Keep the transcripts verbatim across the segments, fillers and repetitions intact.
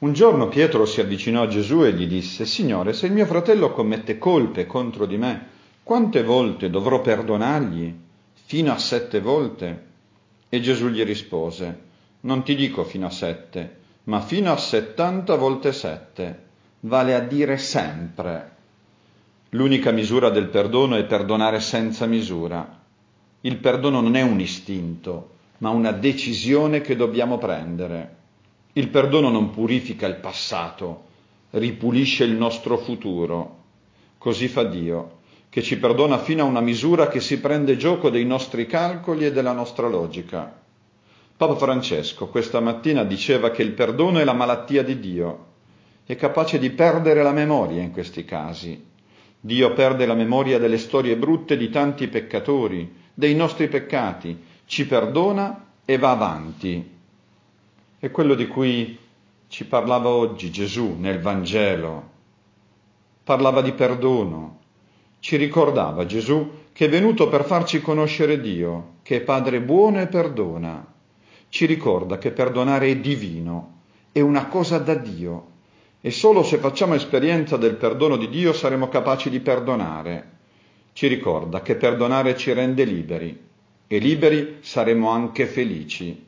Un giorno Pietro si avvicinò a Gesù e gli disse: Signore, se il mio fratello commette colpe contro di me, quante volte dovrò perdonargli? Fino a sette volte? E Gesù gli rispose: Non ti dico fino a sette, ma fino a settanta volte sette, vale a dire sempre. L'unica misura del perdono è perdonare senza misura. Il perdono non è un istinto, ma una decisione che dobbiamo prendere. Il perdono non purifica il passato, ripulisce il nostro futuro. Così fa Dio, che ci perdona fino a una misura che si prende gioco dei nostri calcoli e della nostra logica. Papa Francesco questa mattina diceva che il perdono è la malattia di Dio. È capace di perdere la memoria in questi casi. Dio perde la memoria delle storie brutte di tanti peccatori, dei nostri peccati, ci perdona e va avanti. È quello di cui ci parlava oggi Gesù nel Vangelo. Parlava di perdono. Ci ricordava Gesù che è venuto per farci conoscere Dio, che è Padre buono e perdona. Ci ricorda che perdonare è divino, è una cosa da Dio. E solo se facciamo esperienza del perdono di Dio saremo capaci di perdonare. Ci ricorda che perdonare ci rende liberi, e liberi saremo anche felici.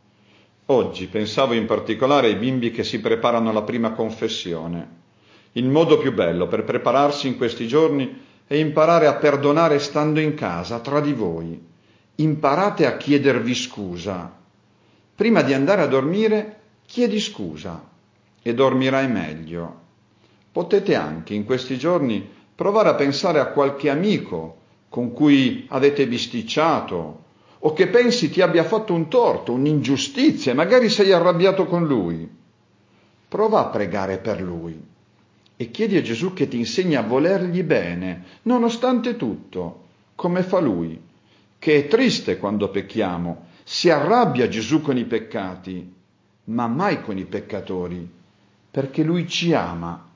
Oggi pensavo in particolare ai bimbi che si preparano alla prima confessione. Il modo più bello per prepararsi in questi giorni è imparare a perdonare stando in casa, tra di voi. Imparate a chiedervi scusa. Prima di andare a dormire, chiedi scusa e dormirai meglio. Potete anche in questi giorni provare a pensare a qualche amico con cui avete bisticciato o che pensi ti abbia fatto un torto, un'ingiustizia, e magari sei arrabbiato con lui. Prova a pregare per lui e chiedi a Gesù che ti insegni a volergli bene, nonostante tutto, come fa lui, che è triste quando pecchiamo, si arrabbia Gesù con i peccati, ma mai con i peccatori, perché lui ci ama.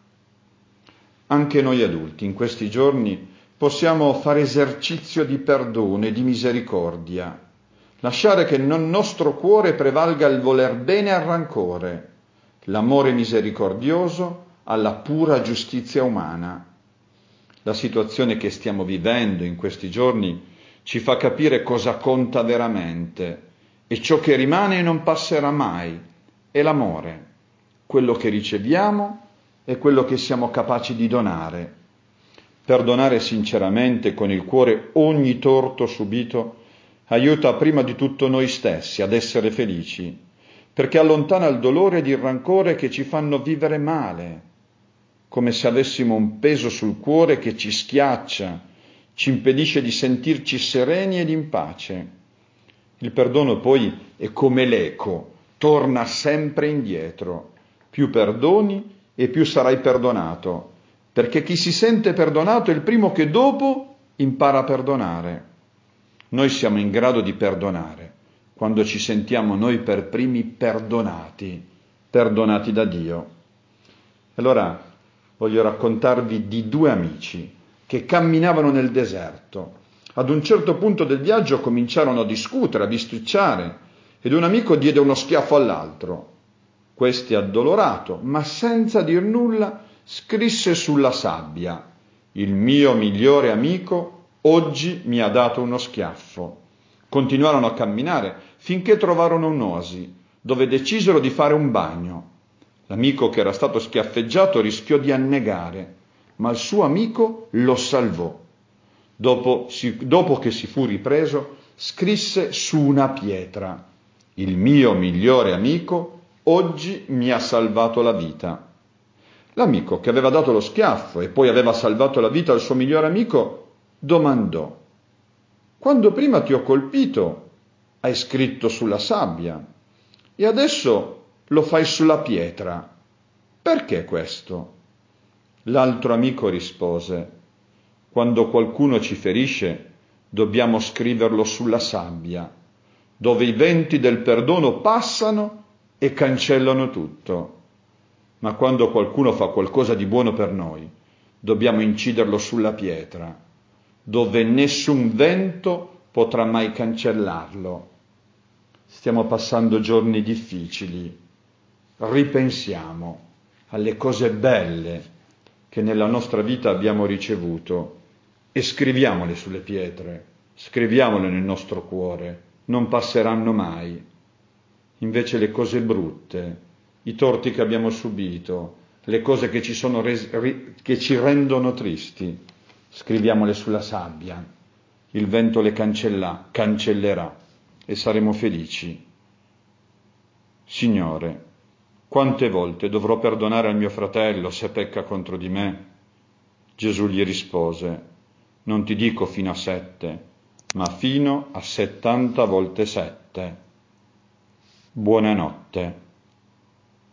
Anche noi adulti in questi giorni possiamo fare esercizio di perdono e di misericordia, lasciare che nel nostro cuore prevalga il voler bene al rancore, l'amore misericordioso alla pura giustizia umana. La situazione che stiamo vivendo in questi giorni ci fa capire cosa conta veramente e ciò che rimane e non passerà mai è l'amore, quello che riceviamo e quello che siamo capaci di donare. Perdonare sinceramente con il cuore ogni torto subito aiuta prima di tutto noi stessi ad essere felici, perché allontana il dolore ed il rancore che ci fanno vivere male, come se avessimo un peso sul cuore che ci schiaccia, ci impedisce di sentirci sereni ed in pace. Il perdono poi è come l'eco, torna sempre indietro. Più perdoni e più sarai perdonato, perché chi si sente perdonato è il primo che dopo impara a perdonare. Noi siamo in grado di perdonare quando ci sentiamo noi per primi perdonati, perdonati da Dio. Allora voglio raccontarvi di due amici che camminavano nel deserto. Ad un certo punto del viaggio cominciarono a discutere, a bisticciare, ed un amico diede uno schiaffo all'altro. Questi, addolorato, ma senza dir nulla, scrisse sulla sabbia: il mio migliore amico oggi mi ha dato uno schiaffo. Continuarono a camminare finché trovarono un'oasi, dove decisero di fare un bagno. L'amico che era stato schiaffeggiato rischiò di annegare, ma il suo amico lo salvò. Dopo, si, dopo che si fu ripreso, scrisse su una pietra: il mio migliore amico oggi mi ha salvato la vita. L'amico che aveva dato lo schiaffo e poi aveva salvato la vita al suo migliore amico domandò: quando prima ti ho colpito hai scritto sulla sabbia e adesso lo fai sulla pietra. Perché questo? L'altro amico rispose: quando qualcuno ci ferisce dobbiamo scriverlo sulla sabbia, dove i venti del perdono passano e cancellano tutto. Ma quando qualcuno fa qualcosa di buono per noi, dobbiamo inciderlo sulla pietra, dove nessun vento potrà mai cancellarlo. Stiamo passando giorni difficili. ripensiamo alle cose belle che nella nostra vita abbiamo ricevuto e scriviamole sulle pietre, scriviamole nel nostro cuore, non passeranno mai. Invece le cose brutte, i torti che abbiamo subito, le cose che ci, sono res- ri- che ci rendono tristi, scriviamole sulla sabbia. Il vento le cancella, cancellerà e saremo felici. Signore, quante volte dovrò perdonare al mio fratello se pecca contro di me? Gesù gli rispose: non ti dico fino a sette, ma fino a settanta volte sette. Buonanotte.